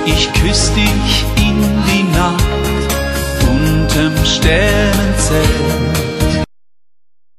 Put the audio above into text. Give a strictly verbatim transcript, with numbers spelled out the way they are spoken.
ich küss dich in die Nacht unterm Sternenzelt.